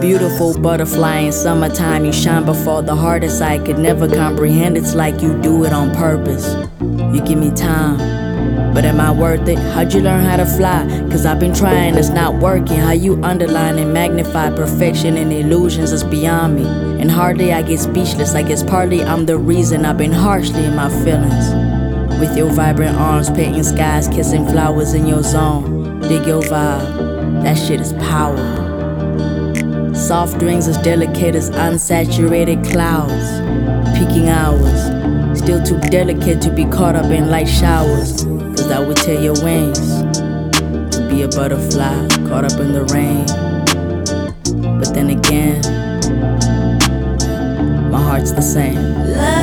beautiful butterfly in summertime. You shine before the hardest I could never comprehend. It's like you do it on purpose. You give me time, but am I worth it? How'd you learn how to fly? Cause I've been trying, it's not working. How you underline and magnify perfection and illusions is beyond me. And hardly I get speechless. I guess partly I'm the reason I've been harshly in my feelings. With your vibrant arms, painting skies, kissing flowers in your zone. Dig your vibe, that shit is power. Soft rings as delicate as unsaturated clouds. Peaking hours, still too delicate to be caught up in light showers. Cause that would tear your wings to be a butterfly caught up in the rain. But then again, my heart's the same.